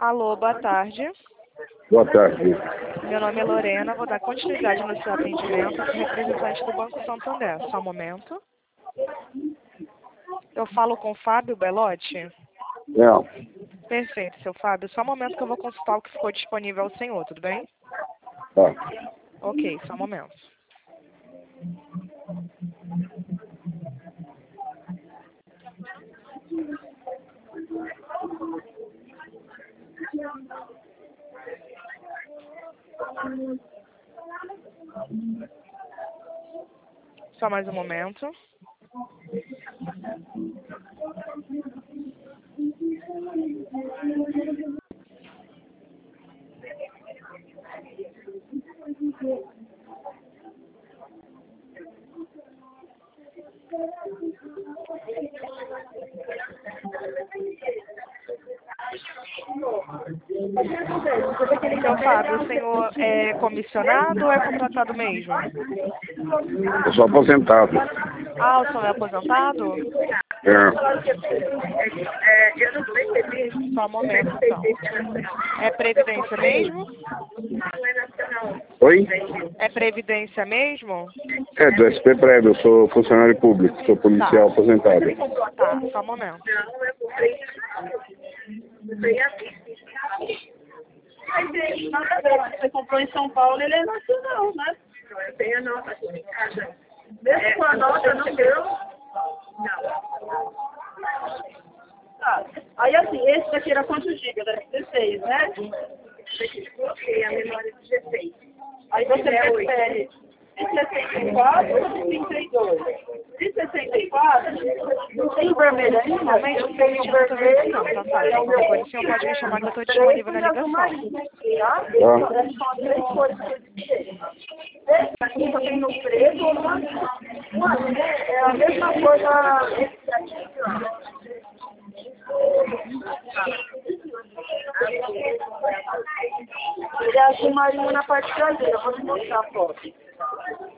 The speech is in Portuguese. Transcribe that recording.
Alô, boa tarde. Boa tarde. Meu nome é Lorena, vou dar continuidade no seu atendimento, sou representante do Banco Santander. Só um momento. Eu falo com o Fábio Belotti? Não. Perfeito, seu Fábio. Só um momento que eu vou consultar o que ficou disponível ao senhor, tudo bem? Tá. Ok, só um momento. Só mais um momento. Seu Fábio, o senhor é comissionado ou é contratado mesmo? Eu sou aposentado. Ah, o senhor é aposentado? É. Só um momento, então. É previdência mesmo? Oi? É previdência mesmo? É, do SP Prévio. Eu sou funcionário público. Sou policial aposentado. Tá, só um momento. Você comprou em São Paulo, ele é nacional, né? Eu tenho a nota aqui em casa. Mesmo com a nota, não deu? Não. Tá. Aí, assim, esse daqui era quantos gigas? Era 16, né? Coloquei a memória de 16. Aí você prefere de 64 ou de 32? De 64, não tem vermelho ainda? Normalmente, Eu não tenho estou vermelho. verificando, tá, Fábio? Qualquer coisa, o senhor pode me chamar que eu estou disponível na ligação. Tá. São as três cores que eu disse. Esse aqui só tem no preto ou no azul. É a mesma coisa. Ele é azul marinho na parte traseira. Vou te mostrar a foto.